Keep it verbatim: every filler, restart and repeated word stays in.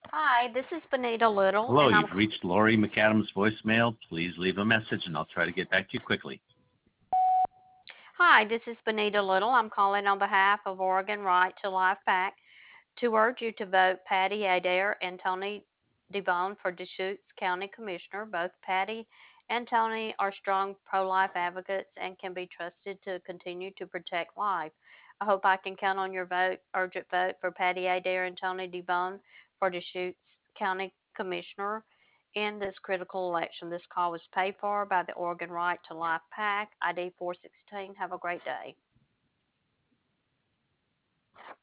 Hi, this is Benita Little, Hello, and I'm you've reached Lori McAdams' voicemail. Please leave a message and I'll try to get back to you quickly. Hi, this is Benita Little. I'm calling on behalf of Oregon Right to Life PAC to urge you to vote Patty Adair and Tony Devon for Deschutes County Commissioner. Both Patty and Tony are strong pro-life advocates and can be trusted to continue to protect life. I hope I can count on your vote, urgent vote for Patty Adair and Tony Devon for Deschutes County Commissioner in this critical election. This call was paid for by the Oregon Right to Life PAC, I D four sixteen. Have a great day.